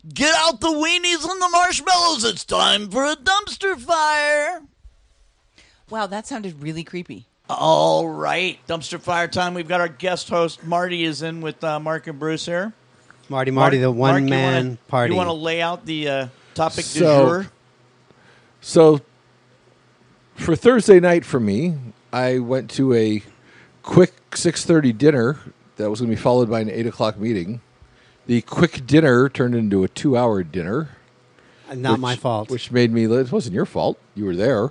Get out the weenies and the marshmallows. It's time for a dumpster fire. Wow, that sounded really creepy. All right, dumpster fire time. We've got our guest host, Marty, is in with Mark and Bruce here. Marty, the one-man party. You want to lay out the topic du jour? So, for Thursday night for me, I went to a quick 6:30 dinner that was going to be followed by an 8 o'clock meeting. The quick dinner turned into a 2-hour dinner. Not my fault. Which made me... It wasn't your fault. You were there.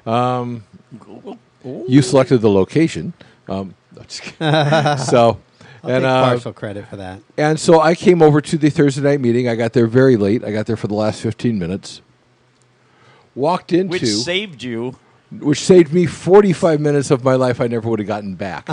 You selected the location. So, I'll take partial credit for that. And so I came over to the Thursday night meeting. I got there very late. I got there for the last 15 minutes. Walked into... Which saved you. Which saved me 45 minutes of my life I never would have gotten back.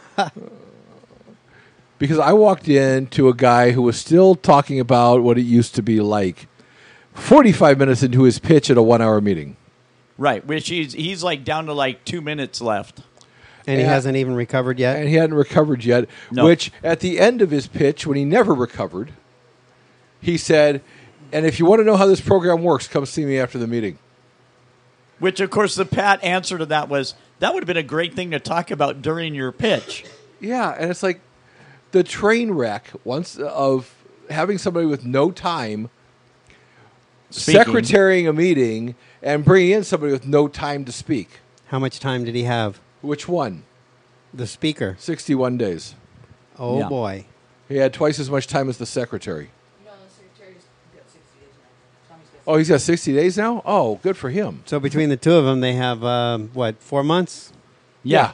Because I walked in to a guy who was still talking about what it used to be like 45 minutes into his pitch at a 1-hour meeting. Right, which he's like down to like 2 minutes left. And he hasn't even recovered yet? And he hadn't recovered yet, no. Which at the end of his pitch, when he never recovered, he said, and if you want to know how this program works, come see me after the meeting. Which, of course, the pat answer to that was, that would have been a great thing to talk about during your pitch. Yeah, and it's like the train wreck once of having somebody with no time secretarying a meeting and bringing in somebody with no time to speak. How much time did he have? Which one? The speaker. 61 days. Oh, yeah. Boy. He had twice as much time as the secretary. No, the secretary's got 60 days now. Oh, he's got 60 days now? Oh, good for him. So between the two of them, they have, 4 months? Yeah.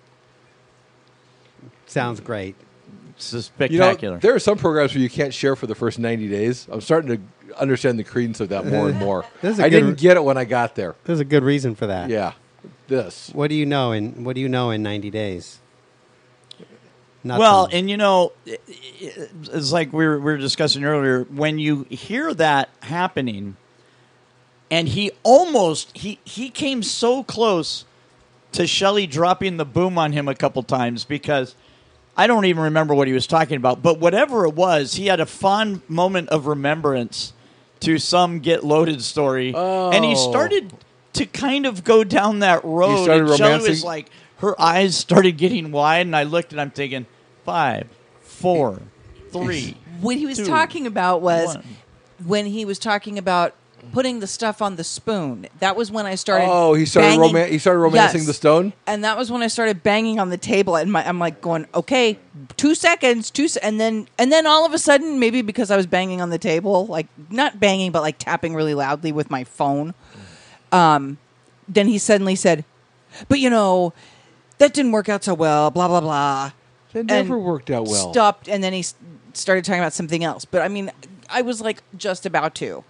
Sounds great. It's spectacular. There are some programs where you can't share for the first 90 days. I'm starting to understand the credence of that more and more. I didn't get it when I got there. There's a good reason for that. Yeah. This. What do you know in 90 days? Nothing. Well, and it's like we were discussing earlier, when you hear that happening, and he came so close to Shelley dropping the boom on him a couple times, because I don't even remember what he was talking about, but whatever it was, he had a fond moment of remembrance to some Get Loaded story, and he started to kind of go down that road. He started and Shelley romancing? was like, her eyes started getting wide, and I looked and I'm thinking, 5, 4, 3. What he was 2, talking about was 1. when he was talking about putting the stuff on the spoon. That was when I started. Oh, he started banging. he started romancing Yes. the stone? And that was when I started banging on the table, and I'm like going, okay, 2 seconds, and then all of a sudden, maybe because I was banging on the table, like not banging, but like tapping really loudly with my phone. Then he suddenly said, "But that didn't work out so well." Blah blah blah. That never worked out well. Stopped, and then he started talking about something else. But I mean, I was like just about to.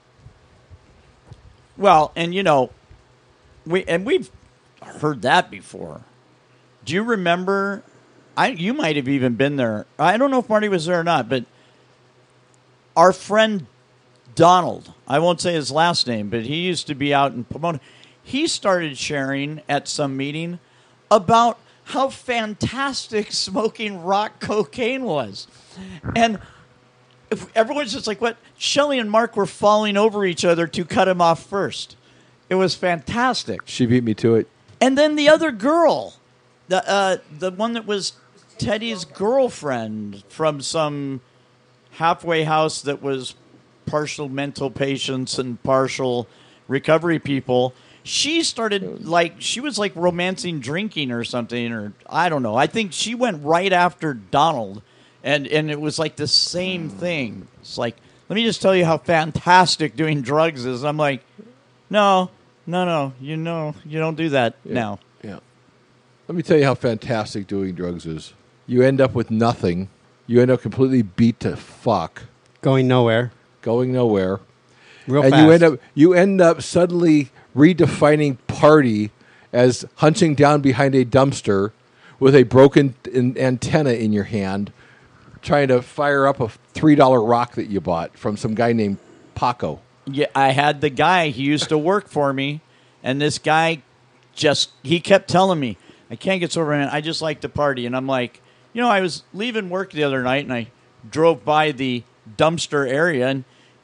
Well, and we've heard that before. Do you remember? You might have even been there. I don't know if Marty was there or not, but our friend Donald, I won't say his last name, but he used to be out in Pomona. He started sharing at some meeting about how fantastic smoking rock cocaine was. And everyone's just like, what? Shelley and Mark were falling over each other to cut him off first. It was fantastic. She beat me to it. And then the other girl, the one that was Teddy's girlfriend from some halfway house that was partial mental patients and partial recovery people, she started she was like romancing drinking or something, or I don't know. I think she went right after Donald, and it was like the same thing. It's like, let me just tell you how fantastic doing drugs is. I'm like, no, you don't do that now. Yeah. Let me tell you how fantastic doing drugs is. You end up with nothing. You end up completely beat to fuck. Going nowhere. Real fast. And you end up suddenly redefining party as hunching down behind a dumpster with a broken antenna in your hand, trying to fire up a $3 rock that you bought from some guy named Paco. Yeah, I had the guy, he used to work for me, and this guy he kept telling me, I can't get sober, man. I just like to party. And I'm like, I was leaving work the other night, and I drove by the dumpster area, and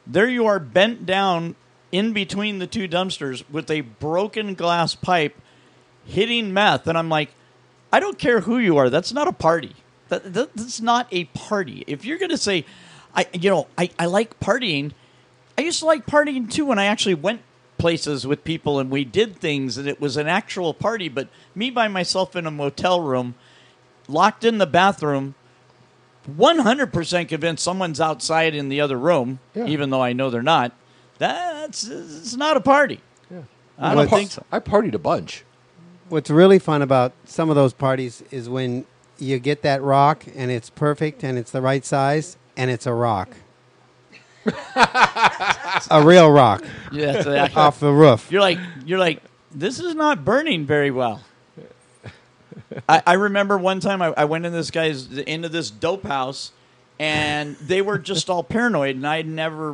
There you are, bent down in between the two dumpsters with a broken glass pipe, hitting meth, and I'm like, I don't care who you are. That's not a party. That's not a party. If you're going to say, I like partying. I used to like partying too when I actually went places with people and we did things and it was an actual party. But me by myself in a motel room, locked in the bathroom, 100% convinced someone's outside in the other room, even though I know they're not. It's not a party. Yeah. I don't think so. I partied a bunch. What's really fun about some of those parties is when you get that rock and it's perfect and it's the right size and it's a rock. A real rock. Yeah, exactly. Off the roof. You're like, this is not burning very well. I remember one time I went into this dope house, and they were just all paranoid, and I'd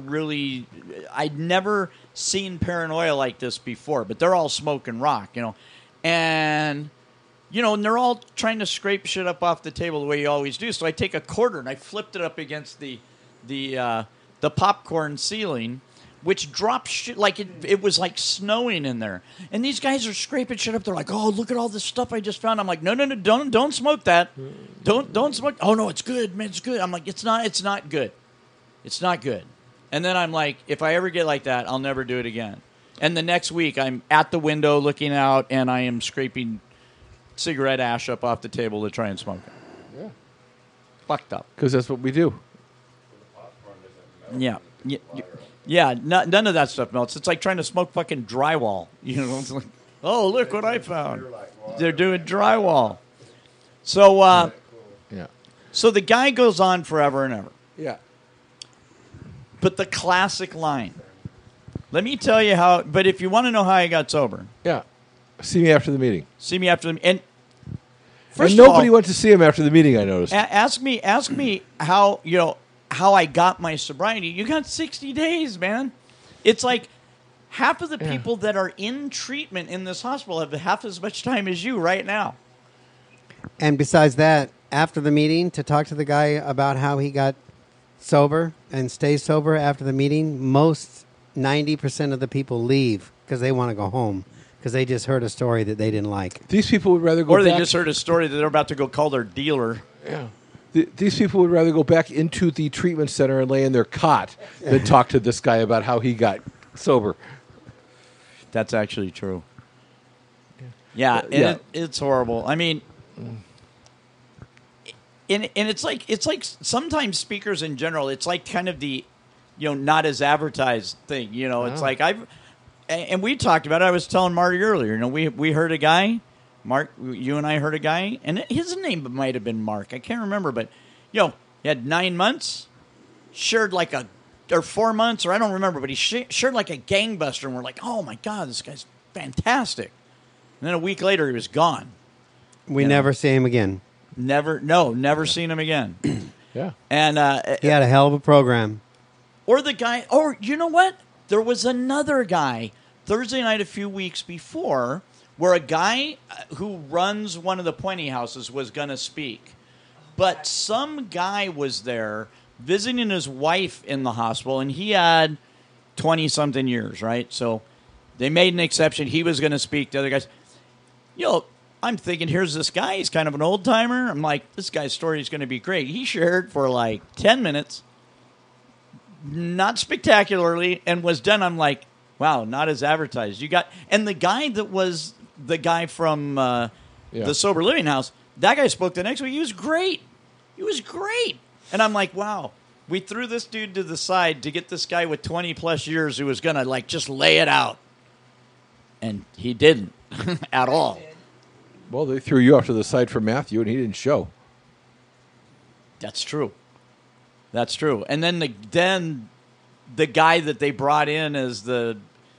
never seen paranoia like this before. But they're all smoking rock, and they're all trying to scrape shit up off the table the way you always do. So I take a quarter and I flipped it up against the popcorn ceiling, which dropped shit like it was like snowing in there. And these guys are scraping shit up. They're like, "Oh, look at all this stuff I just found." I'm like, "No, don't smoke that. Don't smoke." "Oh no, it's good, man. It's good." I'm like, "It's not good. It's not good." And then I'm like, "If I ever get like that, I'll never do it again." And the next week, I'm at the window looking out, and I am scraping cigarette ash up off the table to try and smoke it. Yeah. Fucked up. Because that's what we do. Yeah. Yeah, none of that stuff melts. It's like trying to smoke fucking drywall. It's like, oh, look what I found. They're doing drywall. So, Yeah. so the guy goes on forever and ever. Yeah. But the classic line. Let me tell you how. But if you want to know how I got sober, Yeah. See me after the meeting. see me after the and. And First nobody of all, went to see him after the meeting, I noticed. ask me how how I got my sobriety. You got 60 days, man. It's like half of the people that are in treatment in this hospital have half as much time as you right now. And besides that, after the meeting, to talk to the guy about how he got sober and stays sober after the meeting, most 90% of the people leave because they want to go home because they just heard a story that they didn't like. These people would rather go Or they back. just heard a story that they're about to go call their dealer. Yeah. These people would rather go back into the treatment center and lay in their cot than talk to this guy about how he got sober. That's actually true. Yeah, and yeah. it's horrible. I mean, and it's like sometimes speakers in general, it's like kind of the not as advertised thing. It's like and we talked about it. I was telling Marty earlier. We heard a guy. Mark, you and I heard a guy, and his name might have been Mark. I can't remember, but he had 9 months, shared or 4 months, or I don't remember, but he shared like a gangbuster, and we're like, oh my god, this guy's fantastic. And then a week later, he was gone. We never see him again. Never seen him again. Yeah, And He had a hell of a program. or the guy, or you know what? There was another guy Thursday night a few weeks before, where a guy who runs one of the Pointy houses was going to speak. But some guy was there visiting his wife in the hospital, and he had 20-something years, right? So they made an exception. He was going to speak. The other guys, I'm thinking, here's this guy. He's kind of an old-timer. I'm like, this guy's story is going to be great. He shared for like 10 minutes, not spectacularly, and was done. I'm like, wow, not as advertised. And the guy that was the guy from the Sober Living House, that guy spoke the next week. He was great. And I'm like, wow, we threw this dude to the side to get this guy with 20-plus years who was going to just lay it out. And he didn't at all. well, they threw you off to the side for Matthew, and he didn't show. That's true. And then the guy that they brought in as the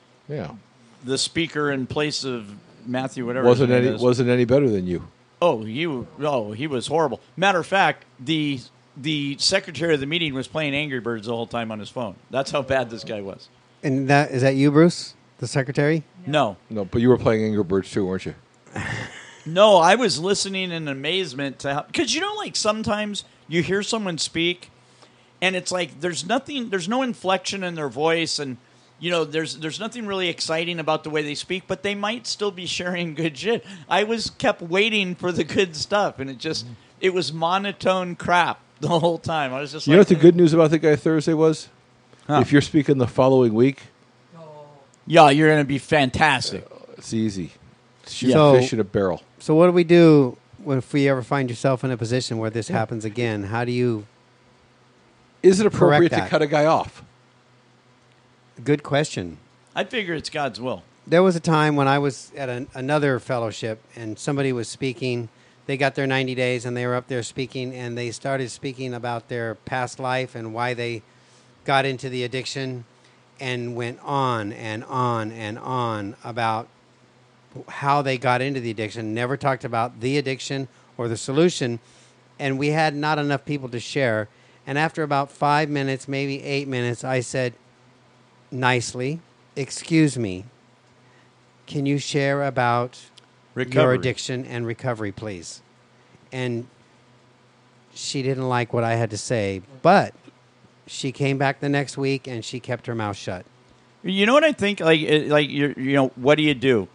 speaker in place of Matthew, whatever wasn't any better than you. he was horrible. Matter of fact, the secretary of the meeting was playing Angry Birds the whole time on his phone. That's how bad this guy was. And is that you, Bruce, the secretary? No, but you were playing Angry Birds too, weren't you? no, I was listening in amazement to how, because sometimes you hear someone speak, and it's like there's no inflection in their voice, and there's nothing really exciting about the way they speak, but they might still be sharing good shit. I kept waiting for the good stuff, and it was monotone crap the whole time. I was just You know what the good news about the guy Thursday was? Huh. If you're speaking the following week, yeah, you're going to be fantastic. it's easy. Shoot So- a fish in a barrel. So what do we do if we ever find yourself in a position where this happens again? How do you? Is it appropriate to that. cut a guy off? Good question. I figure it's God's will. There was a time when I was at another fellowship and somebody was speaking. They got their 90 days and they were up there speaking, and they started speaking about their past life and why they got into the addiction, and went on and on and on about how they got into the addiction, never talked about the addiction or the solution, and we had not enough people to share. And after about 5 minutes, maybe 8 minutes, I said nicely, "Excuse me, can you share about your Recovery. addiction and recovery, please?" And she didn't like what I had to say, but she came back the next week and she kept her mouth shut. You know what I think? What do you do?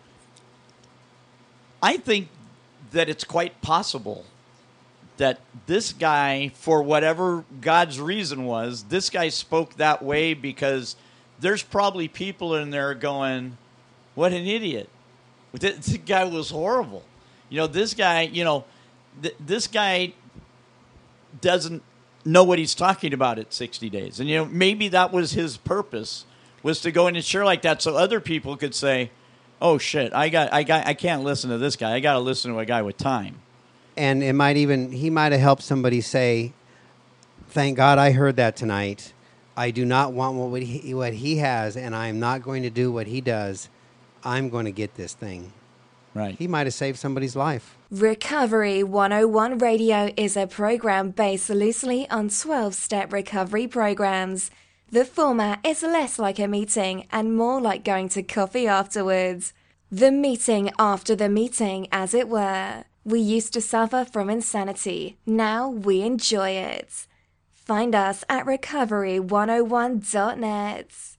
I think that it's quite possible that this guy, for whatever God's reason was, this guy spoke that way because there's probably people in there going, "What an idiot! This guy was horrible." This guy. This guy doesn't know what he's talking about at 60 days, and maybe that was his purpose, was to go in and share like that, so other people could say, "Oh shit, I can't listen to this guy. I got to listen to a guy with time." And he might have helped somebody say, "Thank God I heard that tonight. I do not want what he has, and I'm not going to do what he does. I'm going to get this thing." Right. He might have saved somebody's life. Recovery 101 Radio is a program based loosely on 12-step recovery programs. The format is less like a meeting and more like going to coffee afterwards. The meeting after the meeting, as it were. We used to suffer from insanity. Now we enjoy it. Find us at recovery101.net.